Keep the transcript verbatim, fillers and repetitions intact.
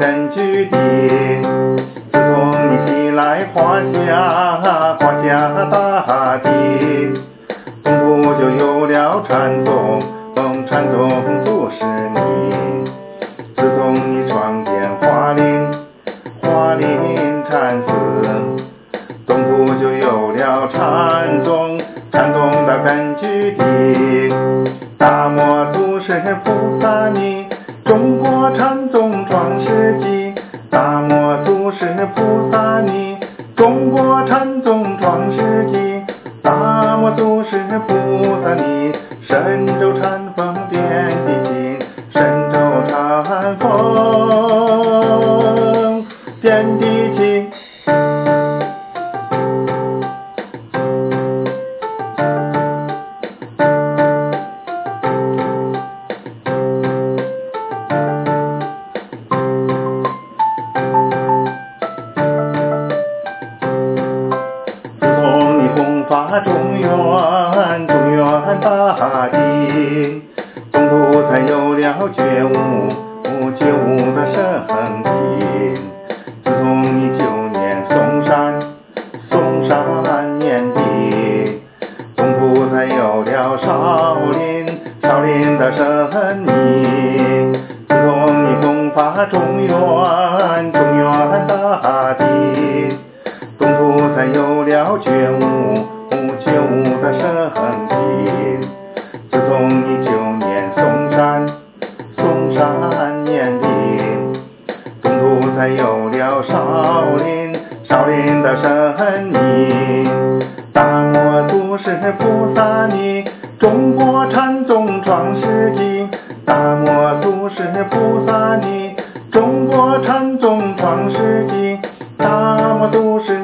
根据地。自从你西来华夏，华夏大地，东土就有了禅宗，禅宗就是你。自从你创建华林，华林禅寺，东土就有了禅宗，禅宗的根据地。大摩祖师菩萨尼，中国禅宗创世纪。大摩祖师菩萨尼，中国禅宗创世纪。大摩祖师菩萨尼，神州禅风遍地起，神州禅风遍地起。发中原，中原大地，东土才有了觉悟，觉悟的圣体。自从你九年嵩山，嵩山念地，东土才有了少林，少林的神秘。自从你弘法中原，中原大地，东土才有了觉悟，觉悟的圣体。自从你九年嵩山，嵩山念地，东土才有了少林，少林的神秘。大摩祖师菩萨尼，中国禅宗创世纪。大摩祖师菩萨尼，中国禅宗创世纪。大摩祖师